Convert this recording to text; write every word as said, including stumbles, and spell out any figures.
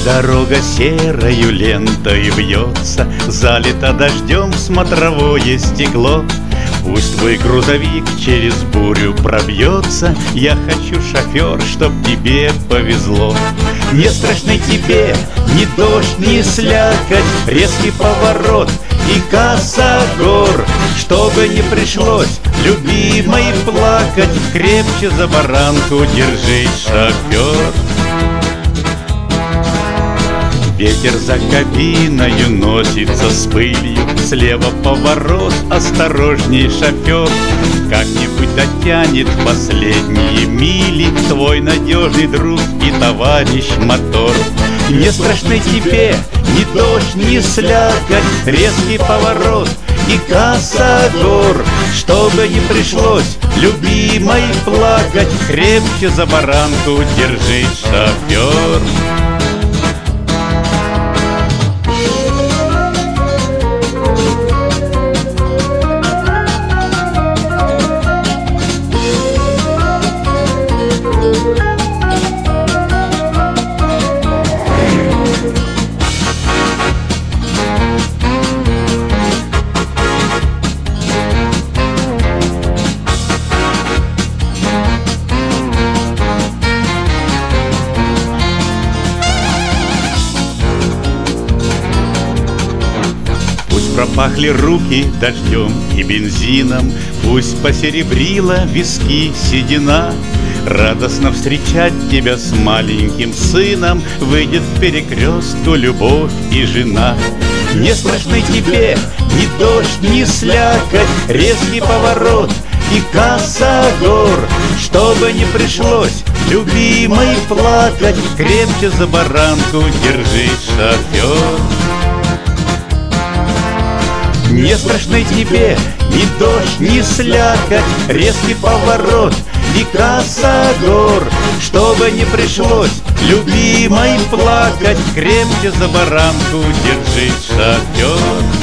Дорога серою лентой вьется, залито дождем смотровое стекло. Пусть твой грузовик через бурю пробьется, я хочу, шофер, чтоб тебе повезло. Не страшны тебе ни дождь, ни слякоть, резкий поворот и косогор. Чтобы не пришлось, любимой, плакать, крепче за баранку держись, шофер. Ветер за кабиною носится с пылью, слева поворот, осторожней, шофер. Как-нибудь дотянет последние мили твой надежный друг и товарищ мотор. Не страшны тебе ни дождь, ни слякоть, резкий поворот и косогор. Чтобы не пришлось, любимой, плакать, крепче за баранку держись, шофер. Пропахли руки дождем и бензином, пусть посеребрила виски седина. Радостно встречать тебя с маленьким сыном выйдет к перекрестку любовь и жена. Не страшны тебе ни дождь, ни слякоть, резкий поворот и косогор. Чтобы не пришлось, любимой, плакать, крепче за баранку держись, шофер. Не страшны тебе ни дождь, ни слякоть, резкий поворот и косогор. Чтобы не пришлось, любимой, плакать, крепче за баранку держись, шофер.